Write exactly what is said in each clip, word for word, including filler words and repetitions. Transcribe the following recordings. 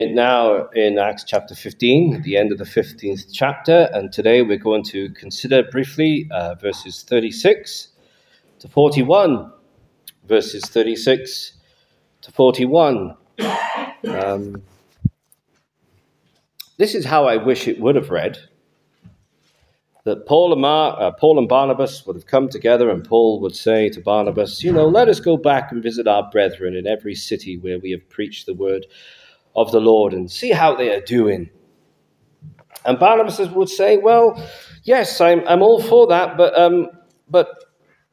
Now in Acts chapter fifteen, at the end of the fifteenth chapter, and today we're going to consider briefly uh, verses thirty-six to forty-one. Verses thirty-six to forty-one. Um, this is how I wish it would have read. That Paul and, Mar- uh, Paul and Barnabas would have come together, and Paul would say to Barnabas, you know, let us go back and visit our brethren in every city where we have preached the word of the Lord and see how they are doing. And Barnabas would say, well, yes, I'm I'm all for that, but um, but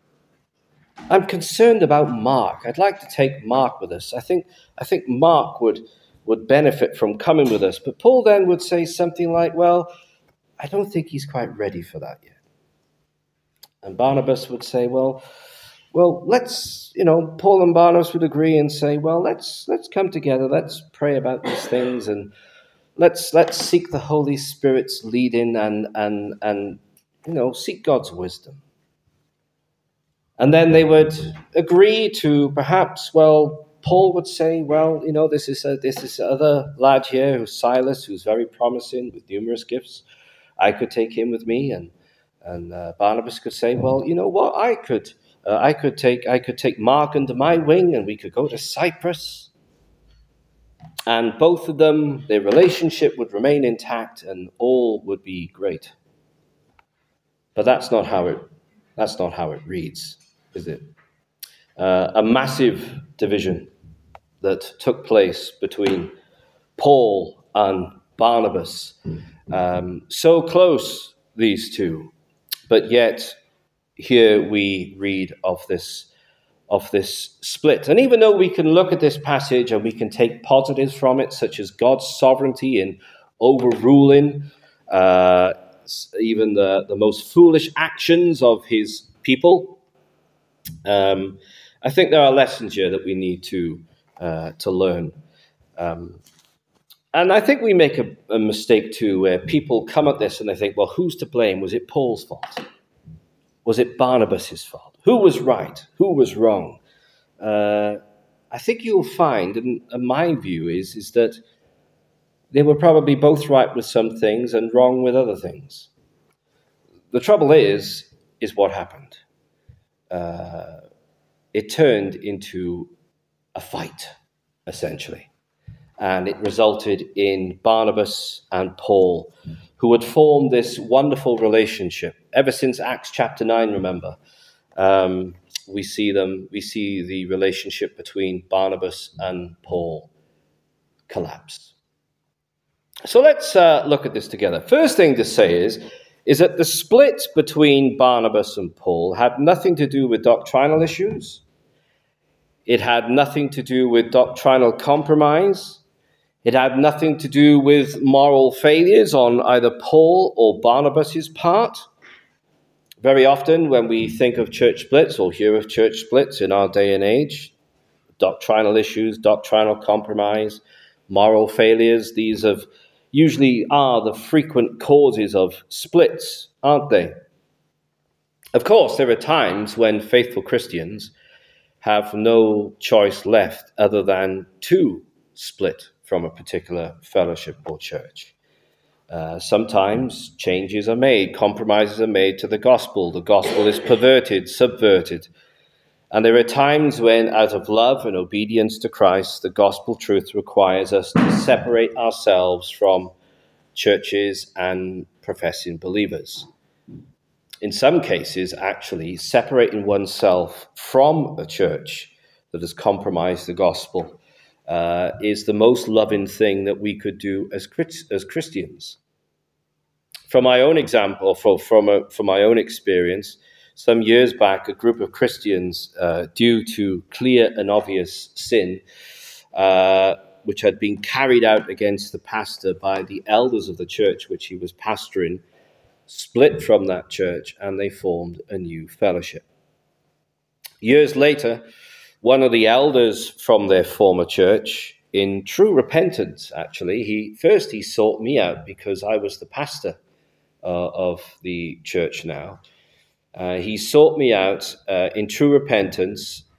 I'm concerned about Mark. I'd like to take Mark with us. I think I think Mark would would benefit from coming with us. But Paul then would say something like, well, I don't think he's quite ready for that yet. And Barnabas would say, well, well, let's, you know, Paul and Barnabas would agree and say, well, let's let's come together, let's pray about these things, and let's let's seek the Holy Spirit's leading and and and you know, seek God's wisdom. And then they would agree to perhaps, well, Paul would say, well, you know, this is a, this is other lad here, who's Silas, who's very promising with numerous gifts. I could take him with me, and and uh, Barnabas could say, well, you know what, I could. Uh, I could take I could take Mark under my wing, and we could go to Cyprus. And both of them, their relationship would remain intact, and all would be great. But that's not how it that's not how it reads, is it? Uh, a massive division that took place between Paul and Barnabas. Um, so close, these two, but yet here we read of this of this split. And even though we can look at this passage and we can take positives from it, such as God's sovereignty in overruling uh, even the, the most foolish actions of his people, um, I think there are lessons here that we need to uh, to learn. Um, and I think we make a, a mistake too, where people come at this and they think, well, who's to blame? Was it Paul's fault? Was it Barnabas' fault? Who was right? Who was wrong? Uh, I think you'll find, and, and my view is, is that they were probably both right with some things and wrong with other things. The trouble is, is what happened. Uh, it turned into a fight, essentially. And it resulted in Barnabas and Paul, who had formed this wonderful relationship. Ever since Acts chapter nine, remember, um, we see them, we see the relationship between Barnabas and Paul collapse. So let's uh, look at this together. First thing to say is, is that the split between Barnabas and Paul had nothing to do with doctrinal issues. It had nothing to do with doctrinal compromise. It had nothing to do with moral failures on either Paul or Barnabas' part. Very often when we think of church splits or hear of church splits in our day and age, doctrinal issues, doctrinal compromise, moral failures, these have usually are the frequent causes of splits, aren't they? Of course, there are times when faithful Christians have no choice left other than to split from a particular fellowship or church. Uh, sometimes changes are made, compromises are made to the gospel. The gospel is perverted, subverted. And there are times when, out of love and obedience to Christ, the gospel truth requires us to separate ourselves from churches and professing believers. In some cases, actually, separating oneself from a church that has compromised the gospel Uh, is the most loving thing that we could do as as Christians. From my own example, for, from a, from my own experience, some years back, a group of Christians, uh, due to clear and obvious sin, uh, which had been carried out against the pastor by the elders of the church which he was pastoring, split from that church and they formed a new fellowship. Years later, one of the elders from their former church, in true repentance, actually, he first he sought me out because I was the pastor uh, of the church now. Uh, he sought me out uh, in true repentance,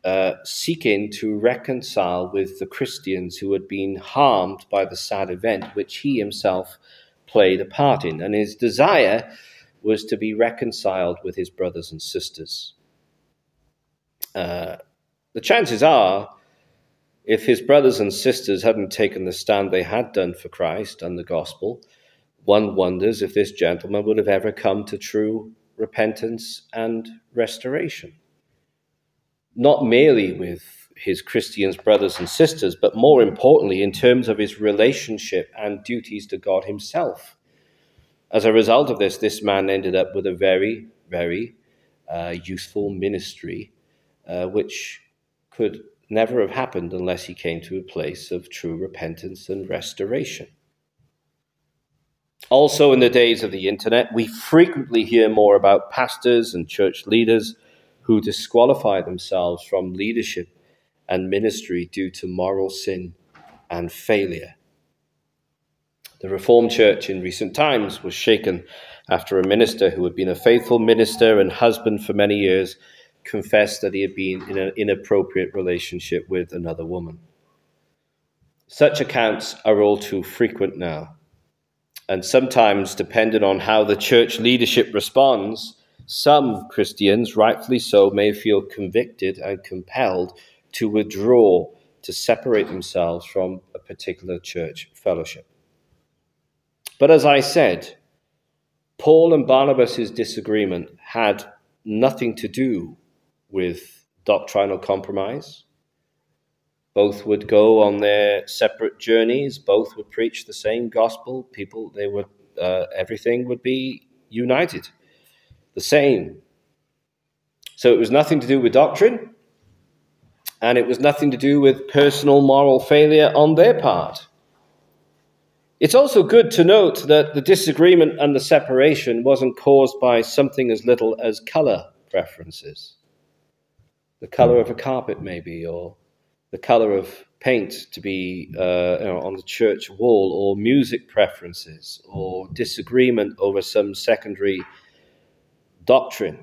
uh, seeking to reconcile with the Christians who had been harmed by the sad event which he himself played a part in. And his desire was to be reconciled with his brothers and sisters. Uh, the chances are, if his brothers and sisters hadn't taken the stand they had done for Christ and the gospel, one wonders if this gentleman would have ever come to true repentance and restoration. Not merely with his Christian brothers and sisters, but more importantly, in terms of his relationship and duties to God himself. As a result of this, this man ended up with a very, very uh, useful ministry, uh, which could never have happened unless he came to a place of true repentance and restoration. Also, in the days of the internet, we frequently hear more about pastors and church leaders who disqualify themselves from leadership and ministry due to moral sin and failure. The Reformed Church in recent times was shaken after a minister who had been a faithful minister and husband for many years confessed that he had been in an inappropriate relationship with another woman. Such accounts are all too frequent now. And sometimes, depending on how the church leadership responds, some Christians, rightfully so, may feel convicted and compelled to withdraw, to separate themselves from a particular church fellowship. But as I said, Paul and Barnabas' disagreement had nothing to do with doctrinal compromise. Both would go on their separate journeys. Both would preach the same gospel. People, they would, uh, everything would be united, the same. So it was nothing to do with doctrine, and it was nothing to do with personal moral failure on their part. It's also good to note that the disagreement and the separation wasn't caused by something as little as color preferences. The color of a carpet, maybe, or the color of paint to be uh, you know, on the church wall, or music preferences, or disagreement over some secondary doctrine.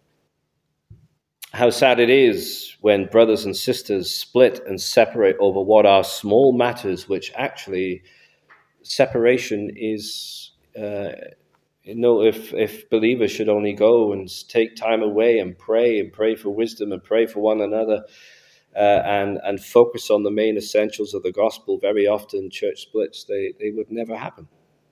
How sad it is when brothers and sisters split and separate over what are small matters, which actually separation is, uh, you know, if, if believers should only go and take time away and pray and pray for wisdom and pray for one another, Uh, and, and focus on the main essentials of the gospel, very often church splits, they, they would never happen.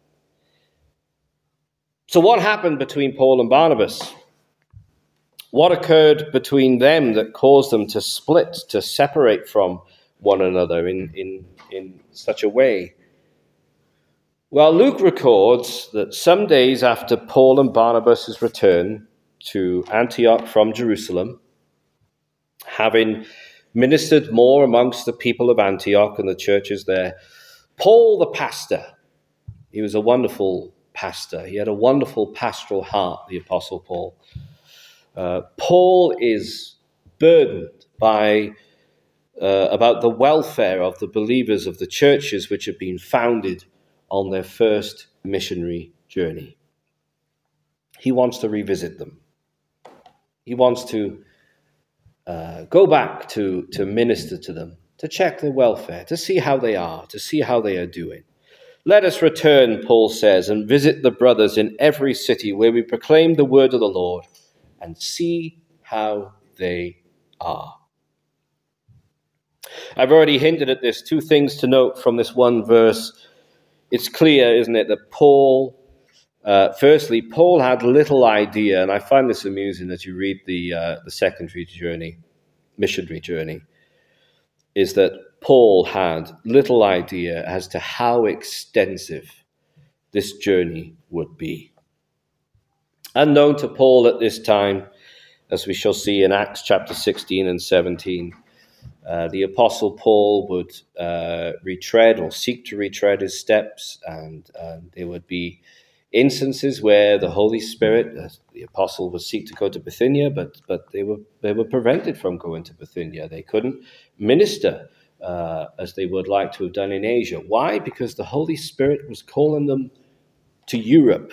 So what happened between Paul and Barnabas? What occurred between them that caused them to split, to separate from one another in, in, in such a way? Well, Luke records that some days after Paul and Barnabas' return to Antioch from Jerusalem, having ministered more amongst the people of Antioch and the churches there, Paul the pastor, he was a wonderful pastor. He had a wonderful pastoral heart, the Apostle Paul. Uh, Paul is burdened by uh, about the welfare of the believers of the churches which had been founded on their first missionary journey. He wants to revisit them. He wants to Uh, go back to, to minister to them, to check their welfare, to see how they are, to see how they are doing. Let us return, Paul says, and visit the brothers in every city where we proclaim the word of the Lord, and see how they are. I've already hinted at this. Two things to note from this one verse. It's clear, isn't it, that Paul, uh, firstly, Paul had little idea, and I find this amusing as you read the uh, the secondary journey, missionary journey, is that Paul had little idea as to how extensive this journey would be. Unknown to Paul at this time, as we shall see in Acts chapter sixteen and seventeen, uh, the Apostle Paul would uh, retread or seek to retread his steps, and uh, there would be instances where the Holy Spirit, uh, the Apostle would seek to go to Bithynia, but but they were they were prevented from going to Bithynia. They couldn't minister uh, as they would like to have done in Asia. Why? Because the Holy Spirit was calling them to Europe,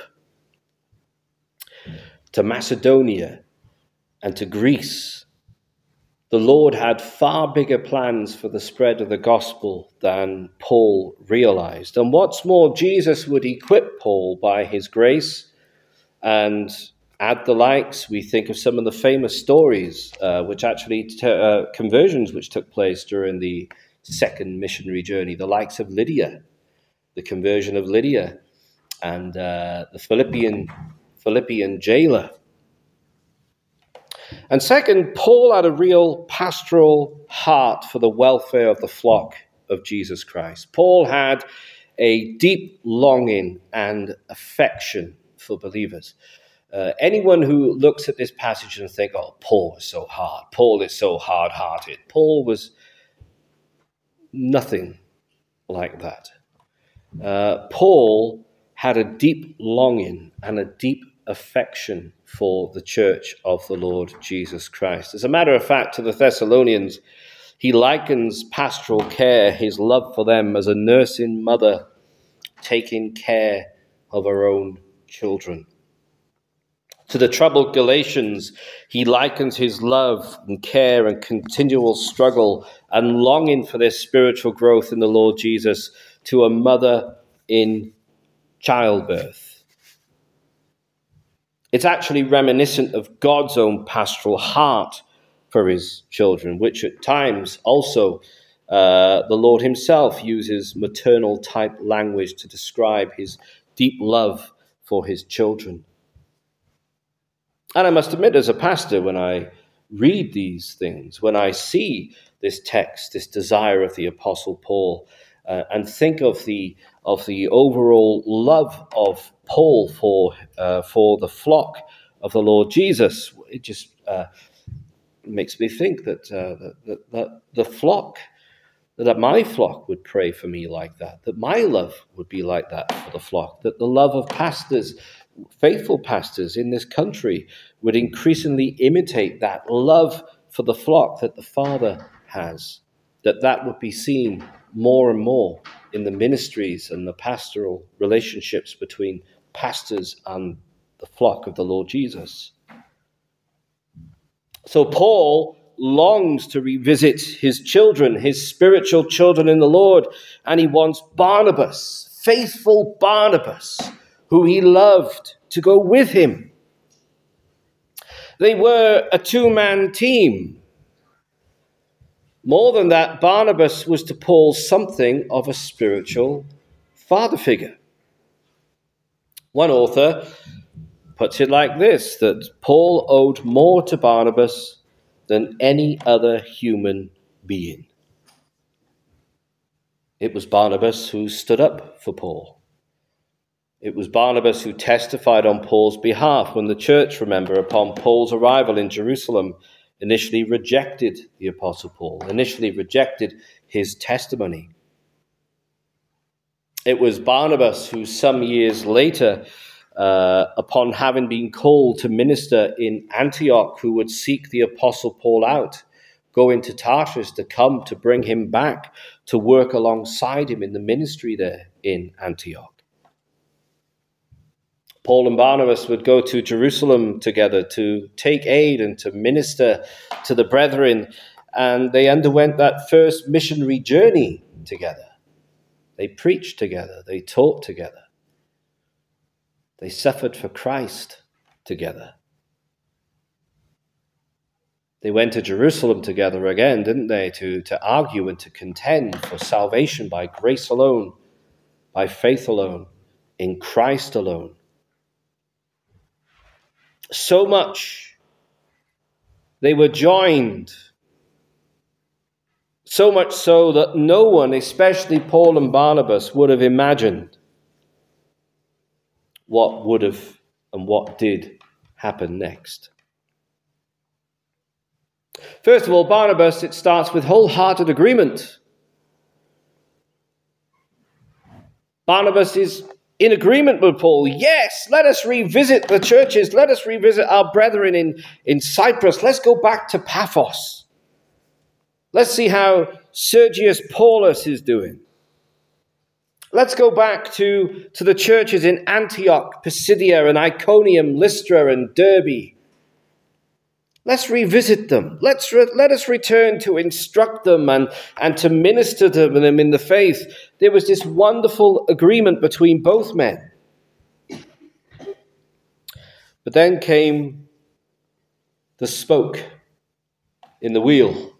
to Macedonia, and to Greece. The Lord had far bigger plans for the spread of the gospel than Paul realized. And what's more, Jesus would equip Paul by his grace and add the likes. We think of some of the famous stories, uh, which actually, t- uh, conversions which took place during the second missionary journey, the likes of Lydia, the conversion of Lydia, and uh, the Philippian, Philippian jailer. And second, Paul had a real pastoral heart for the welfare of the flock of Jesus Christ. Paul had a deep longing and affection for believers. Uh, anyone who looks at this passage and think, oh, Paul is so hard, Paul is so hard-hearted. Paul was nothing like that. Uh, Paul had a deep longing and a deep affection for the church of the Lord Jesus Christ. As a matter of fact, to the Thessalonians, he likens pastoral care, his love for them, as a nursing mother taking care of her own children. To the troubled Galatians, he likens his love and care and continual struggle and longing for their spiritual growth in the Lord Jesus to a mother in childbirth. It's actually reminiscent of God's own pastoral heart for his children, which at times also uh, the Lord himself uses maternal type language to describe his deep love for his children. And I must admit, as a pastor, when I read these things, when I see this text, this desire of the Apostle Paul, uh, and think of the of the overall love of Paul for uh, for the flock of the Lord Jesus, it just uh, makes me think that, uh, that, that the flock, that my flock would pray for me like that, that my love would be like that for the flock, that the love of pastors, faithful pastors in this country, would increasingly imitate that love for the flock that the Father has, that that would be seen more and more in the ministries and the pastoral relationships between pastors and the flock of the Lord Jesus. So Paul longs to revisit his children, his spiritual children in the Lord, and he wants Barnabas, faithful Barnabas, who he loved, to go with him. They were a two-man team. More than that, Barnabas was to Paul something of a spiritual father figure. One author puts it like this, that Paul owed more to Barnabas than any other human being. It was Barnabas who stood up for Paul. It was Barnabas who testified on Paul's behalf when the church, remember, upon Paul's arrival in Jerusalem, initially rejected the Apostle Paul, initially rejected his testimony. It was Barnabas who some years later, uh, upon having been called to minister in Antioch, who would seek the Apostle Paul out, go into Tarshish to come to bring him back to work alongside him in the ministry there in Antioch. Paul and Barnabas would go to Jerusalem together to take aid and to minister to the brethren, and they underwent that first missionary journey together. They preached together, they taught together, they suffered for Christ together. They went to Jerusalem together again, didn't they, to, to argue and to contend for salvation by grace alone, by faith alone, in Christ alone. So much they were joined, so much so that no one, especially Paul and Barnabas, would have imagined what would have and what did happen next. First of all, Barnabas, it starts with wholehearted agreement. Barnabas is in agreement with Paul. Yes, let us revisit the churches. Let us revisit our brethren in, in Cyprus. Let's go back to Paphos. Let's see how Sergius Paulus is doing. Let's go back to, to the churches in Antioch, Pisidia, and Iconium, Lystra, and Derbe. Let's revisit them. Let's re- let us return to instruct them and, and to minister to them in the faith. There was this wonderful agreement between both men. But then came the spoke in the wheel,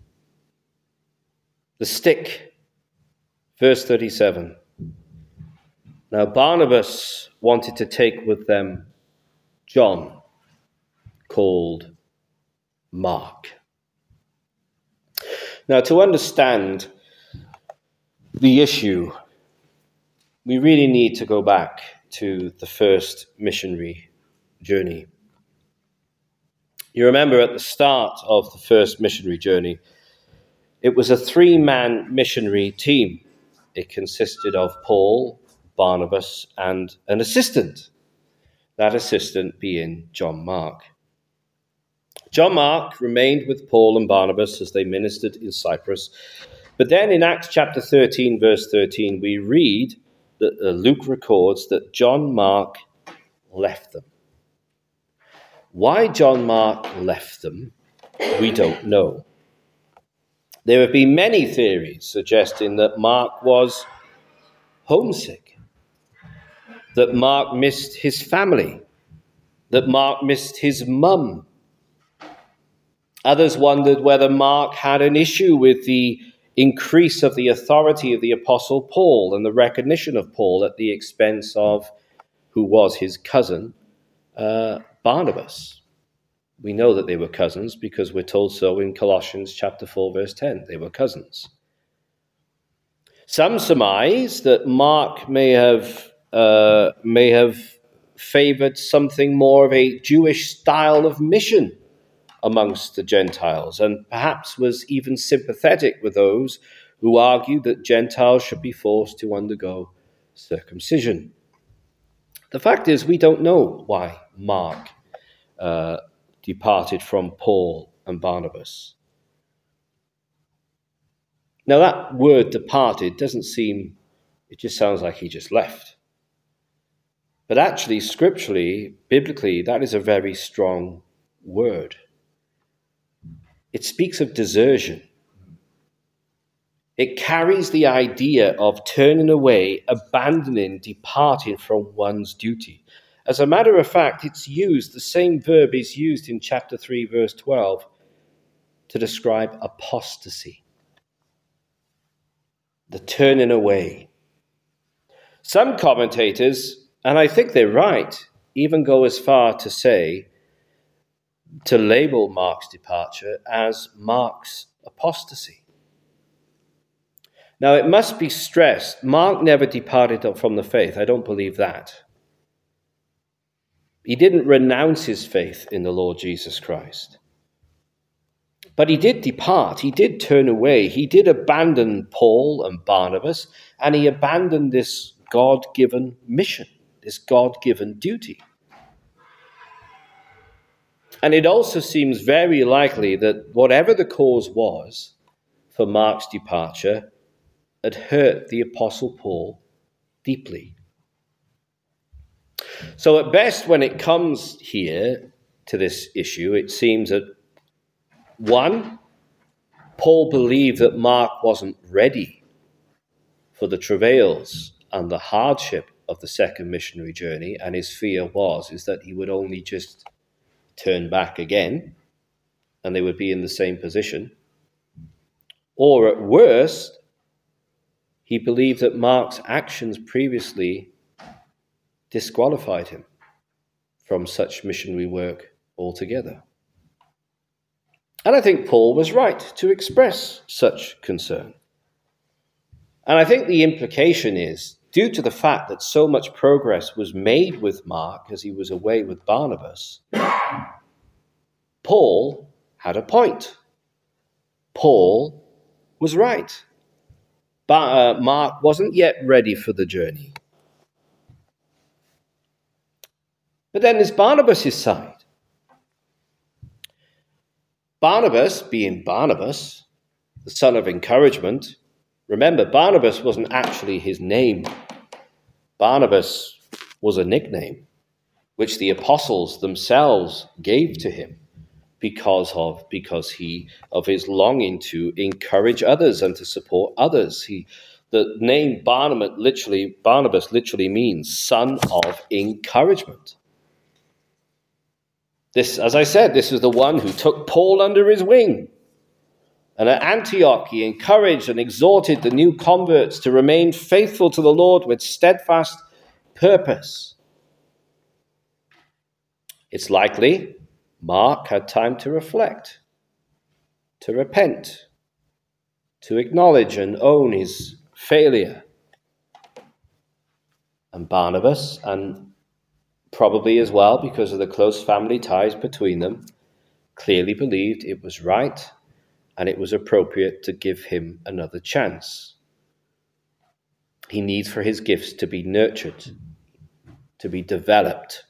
the stick. Verse thirty-seven. Now Barnabas wanted to take with them John, called Mark. Now, to understand the issue, we really need to go back to the first missionary journey. You remember at the start of the first missionary journey, it was a three-man missionary team. It consisted of Paul, Barnabas, and an assistant. That assistant being John Mark. John Mark remained with Paul and Barnabas as they ministered in Cyprus. But then in Acts chapter thirteen, verse thirteen, we read that uh, Luke records that John Mark left them. Why John Mark left them, we don't know. There have been many theories suggesting that Mark was homesick, that Mark missed his family, that Mark missed his mum. Others wondered whether Mark had an issue with the increase of the authority of the Apostle Paul and the recognition of Paul at the expense of who was his cousin, uh, Barnabas. We know that they were cousins because we're told so in Colossians chapter four, verse ten. They were cousins. Some surmise that Mark may have uh, may have favored something more of a Jewish style of mission amongst the Gentiles, and perhaps was even sympathetic with those who argued that Gentiles should be forced to undergo circumcision. The fact is, we don't know why Mark uh, departed from Paul and Barnabas. Now, that word departed doesn't seem, it just sounds like he just left. But actually, scripturally, biblically, that is a very strong word. It speaks of desertion. It carries the idea of turning away, abandoning, departing from one's duty. As a matter of fact, it's used, the same verb is used in chapter three, verse twelve, to describe apostasy. The turning away. Some commentators, and I think they're right, even go as far to say, to label Mark's departure as Mark's apostasy. Now, it must be stressed, Mark never departed from the faith. I don't believe that. He didn't renounce his faith in the Lord Jesus Christ. But he did depart. He did turn away. He did abandon Paul and Barnabas, and he abandoned this God-given mission, this God-given duty. And it also seems very likely that whatever the cause was for Mark's departure had hurt the Apostle Paul deeply. So at best, when it comes here to this issue, it seems that, one, Paul believed that Mark wasn't ready for the travails and the hardship of the second missionary journey, and his fear was is that he would only just turn back again, and they would be in the same position. Or at worst, he believed that Mark's actions previously disqualified him from such missionary work altogether. And I think Paul was right to express such concern. And I think the implication is, due to the fact that so much progress was made with Mark as he was away with Barnabas, Paul had a point. Paul was right. But uh, Mark wasn't yet ready for the journey. But then there's Barnabas' side. Barnabas, being Barnabas, the son of encouragement. Remember, Barnabas wasn't actually his name. Barnabas was a nickname which the apostles themselves gave to him because of because he of his longing to encourage others and to support others. He the name Barnabas literally Barnabas literally means son of encouragement. This, as I said, this is the one who took Paul under his wing. And at Antioch, he encouraged and exhorted the new converts to remain faithful to the Lord with steadfast purpose. It's likely Mark had time to reflect, to repent, to acknowledge and own his failure. And Barnabas, and probably as well because of the close family ties between them, clearly believed it was right and it was appropriate to give him another chance. He needs for his gifts to be nurtured, to be developed.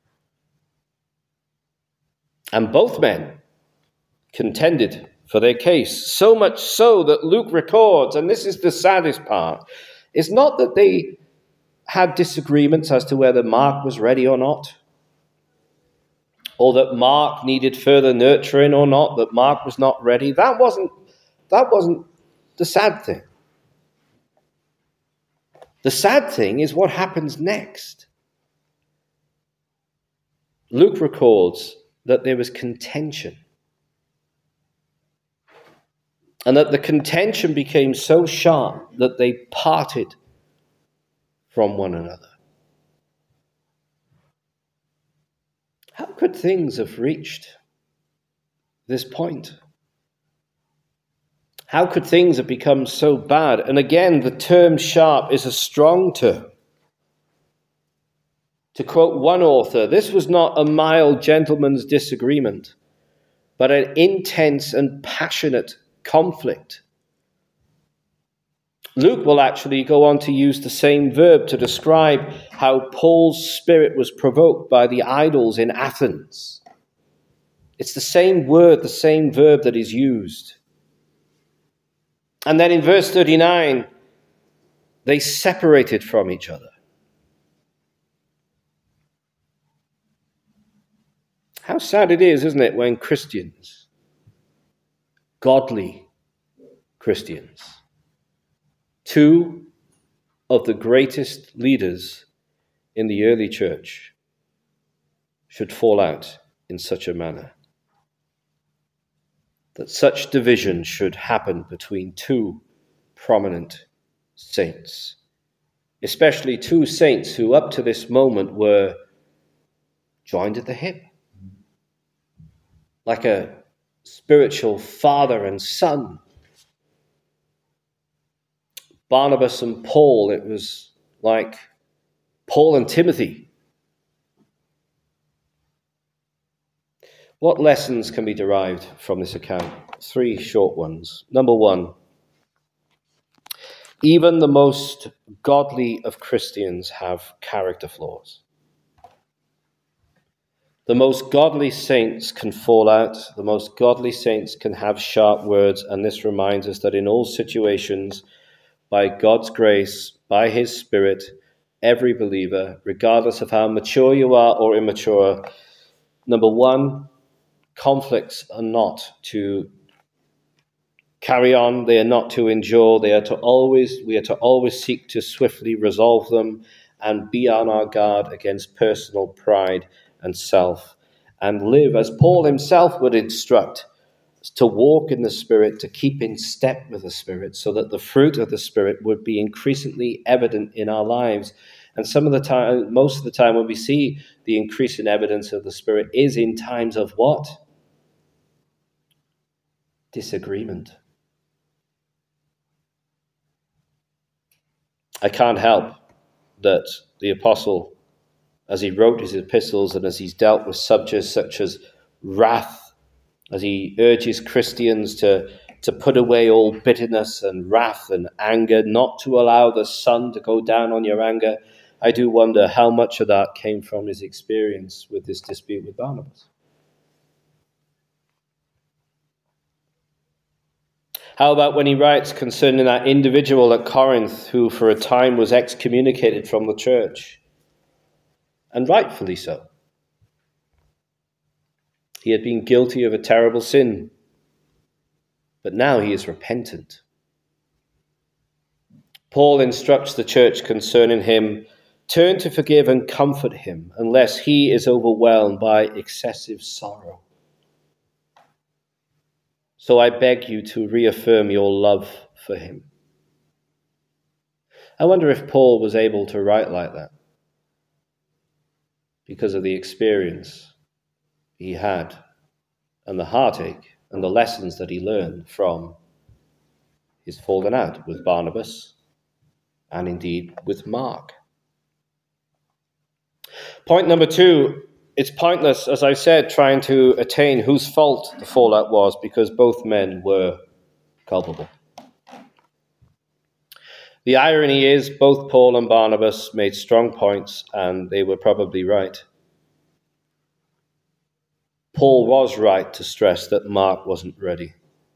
And both men contended for their case, so much so that Luke records, and this is the saddest part, it's not that they had disagreements as to whether Mark was ready or not, or that Mark needed further nurturing or not, that Mark was not ready. That wasn't, that wasn't the sad thing. The sad thing is what happens next. Luke records that there was contention, and that the contention became so sharp that they parted from one another. How could things have reached this point? How could things have become so bad? And again, the term sharp is a strong term. To quote one author, this was not a mild gentleman's disagreement, but an intense and passionate conflict. Luke will actually go on to use the same verb to describe how Paul's spirit was provoked by the idols in Athens. It's the same word, the same verb that is used. And then in verse thirty-nine, they separated from each other. How sad it is, isn't it, when Christians, godly Christians, two of the greatest leaders in the early church should fall out in such a manner. That such division should happen between two prominent saints, especially two saints who up to this moment were joined at the hip, like a spiritual father and son. Barnabas and Paul, it was like Paul and Timothy. What lessons can be derived from this account? Three short ones. Number one, even the most godly of Christians have character flaws. The most godly saints can fall out. The most godly saints can have sharp words. And this reminds us that in all situations, by God's grace, by his Spirit, every believer, regardless of how mature you are or immature, number one, conflicts are not to carry on. They are not to endure. They are to always, we are to always seek to swiftly resolve them and be on our guard against personal pride and self, and live as Paul himself would instruct, to walk in the Spirit, to keep in step with the Spirit, so that the fruit of the Spirit would be increasingly evident in our lives. And some of the time, most of the time when we see the increasing evidence of the Spirit is in times of what? Disagreement. I can't help that the apostle, as he wrote his epistles and as he's dealt with subjects such as wrath, as he urges Christians to, to put away all bitterness and wrath and anger, not to allow the sun to go down on your anger, I do wonder how much of that came from his experience with this dispute with Barnabas. How about when he writes concerning that individual at Corinth who for a time was excommunicated from the church? And rightfully so. He had been guilty of a terrible sin, but now he is repentant. Paul instructs the church concerning him, turn to forgive and comfort him, unless he is overwhelmed by excessive sorrow. So I beg you to reaffirm your love for him. I wonder if Paul was able to write like that because of the experience he had and the heartache and the lessons that he learned from his falling out with Barnabas and indeed with Mark. Point number two, it's pointless, as I said, trying to attain whose fault the fallout was, because both men were culpable. The irony is both Paul and Barnabas made strong points, and they were probably right. Paul was right to stress that Mark wasn't ready.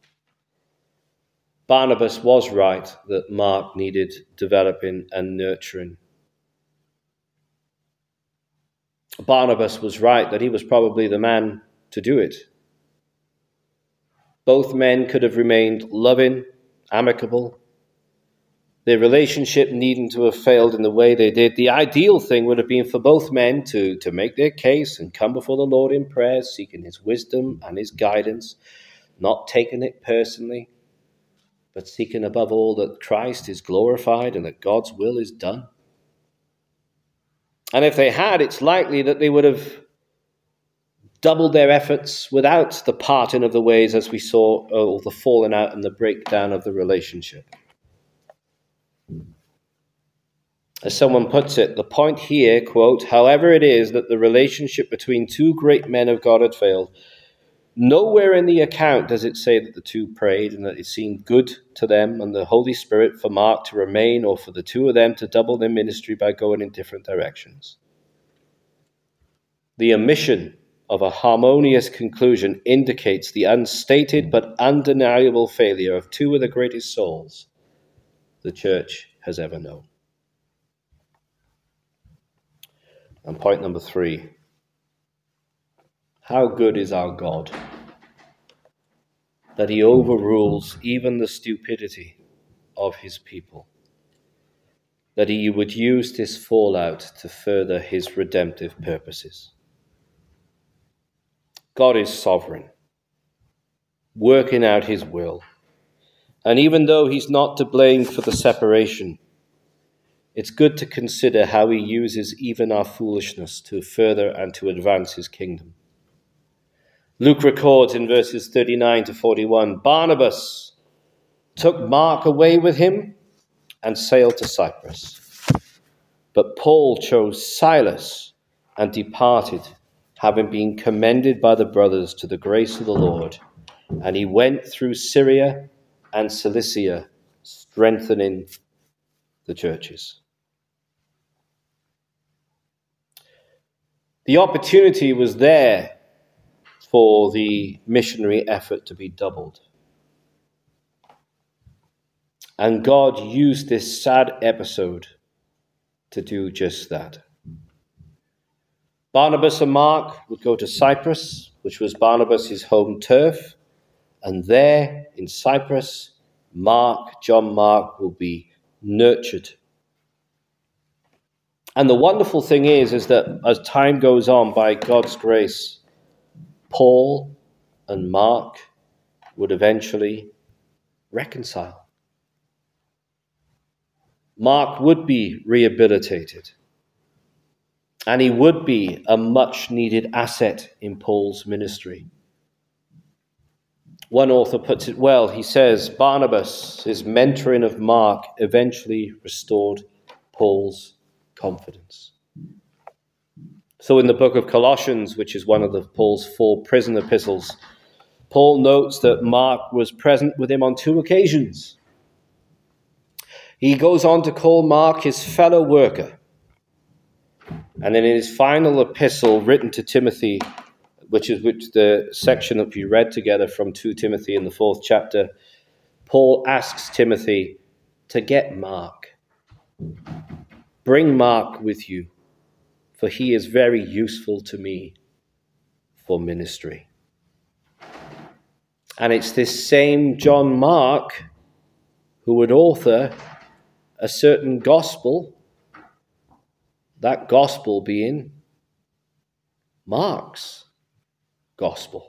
Barnabas was right that Mark needed developing and nurturing. Barnabas was right that he was probably the man to do it. Both men could have remained loving, amicable. Their relationship needn't to have failed in the way they did. The ideal thing would have been for both men to, to make their case and come before the Lord in prayer, seeking his wisdom and his guidance, not taking it personally, but seeking above all that Christ is glorified and that God's will is done. And if they had, it's likely that they would have doubled their efforts without the parting of the ways, as we saw, or the falling out and the breakdown of the relationship. As someone puts it, the point here, quote, however it is that the relationship between two great men of God had failed, nowhere in the account does it say that the two prayed and that it seemed good to them and the Holy Spirit for Mark to remain or for the two of them to double their ministry by going in different directions. The omission of a harmonious conclusion indicates the unstated but undeniable failure of two of the greatest souls the church has ever known. And point number three, how good is our God, that he overrules even the stupidity of his people, that he would use this fallout to further his redemptive purposes. God is sovereign, working out his will, and even though he's not to blame for the separation, it's good to consider how he uses even our foolishness to further and to advance his kingdom. Luke records in verses thirty-nine to forty-one, Barnabas took Mark away with him and sailed to Cyprus. But Paul chose Silas and departed, having been commended by the brothers to the grace of the Lord. And he went through Syria and Cilicia, strengthening the churches. The opportunity was there for the missionary effort to be doubled. And God used this sad episode to do just that. Barnabas and Mark would go to Cyprus, which was Barnabas' home turf, and there in Cyprus, Mark, John Mark, will be nurtured. And the wonderful thing is, is that as time goes on, by God's grace, Paul and Mark would eventually reconcile. Mark would be rehabilitated, and he would be a much-needed asset in Paul's ministry. One author puts it well. He says, Barnabas, his mentoring of Mark, eventually restored Paul's confidence. So in the book of Colossians, which is one of the Paul's four prison epistles, Paul notes that Mark was present with him on two occasions. He goes on to call Mark his fellow worker. And then in his final epistle written to Timothy, which is which the section that we read together from Second Timothy in the fourth chapter, Paul asks Timothy to get Mark. Bring Mark with you, for he is very useful to me for ministry. And it's this same John Mark who would author a certain gospel, that gospel being Mark's gospel.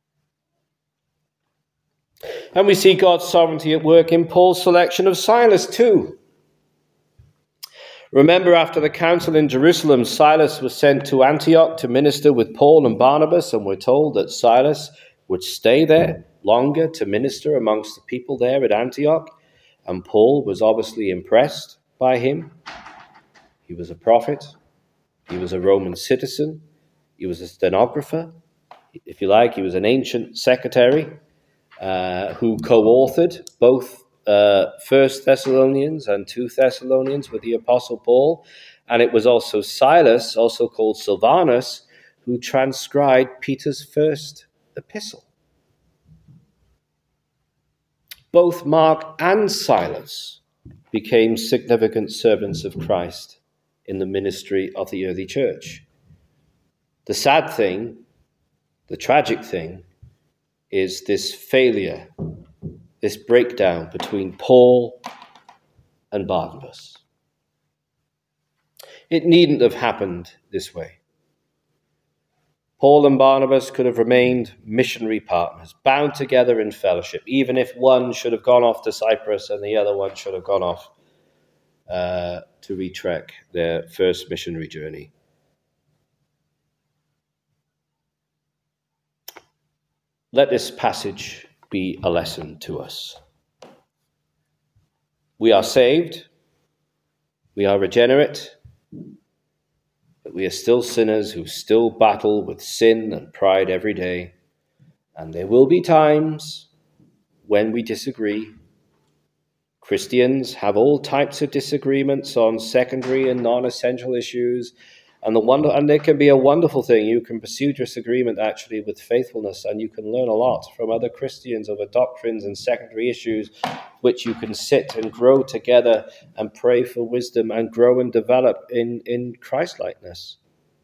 And we see God's sovereignty at work in Paul's selection of Silas too. Remember, after the council in Jerusalem, Silas was sent to Antioch to minister with Paul and Barnabas, and we're told that Silas would stay there longer to minister amongst the people there at Antioch, and Paul was obviously impressed by him. He was a prophet. He was a Roman citizen. He was a stenographer. If you like, he was an ancient secretary uh, who co-authored both uh, First Thessalonians and Two Thessalonians with the Apostle Paul. And it was also Silas, also called Silvanus, who transcribed Peter's first epistle. Both Mark and Silas became significant servants of Christ in the ministry of the early church. The sad thing, the tragic thing, is this failure, this breakdown between Paul and Barnabas. It needn't have happened this way. Paul and Barnabas could have remained missionary partners, bound together in fellowship, even if one should have gone off to Cyprus and the other one should have gone off uh, to retrek their first missionary journey. Let this passage be a lesson to us. We are saved, we are regenerate, but we are still sinners who still battle with sin and pride every day. And there will be times when we disagree. Christians have all types of disagreements on secondary and non-essential issues. And the wonder, and it can be a wonderful thing. You can pursue disagreement actually with faithfulness, and you can learn a lot from other Christians over doctrines and secondary issues, which you can sit and grow together and pray for wisdom and grow and develop in, in Christ-likeness.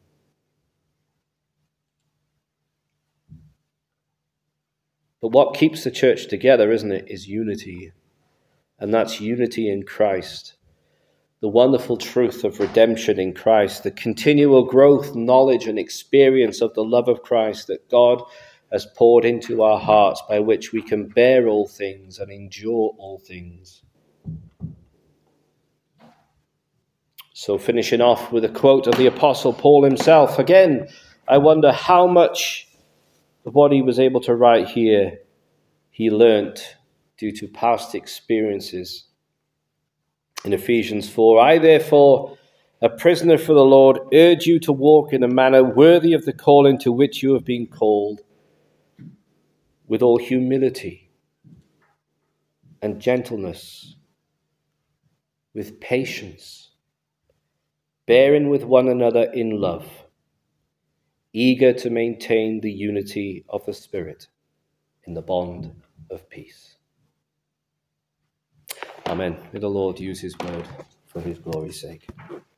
But what keeps the church together, isn't it, is unity. And that's unity in Christ. The wonderful truth of redemption in Christ, the continual growth, knowledge, and experience of the love of Christ that God has poured into our hearts, by which we can bear all things and endure all things. So finishing off with a quote of the Apostle Paul himself. Again, I wonder how much of what he was able to write here he learnt due to past experiences. In Ephesians four, I therefore, a prisoner for the Lord, urge you to walk in a manner worthy of the calling to which you have been called, with all humility and gentleness, with patience, bearing with one another in love, eager to maintain the unity of the Spirit in the bond of peace. Amen. May the Lord use his word for his glory's sake.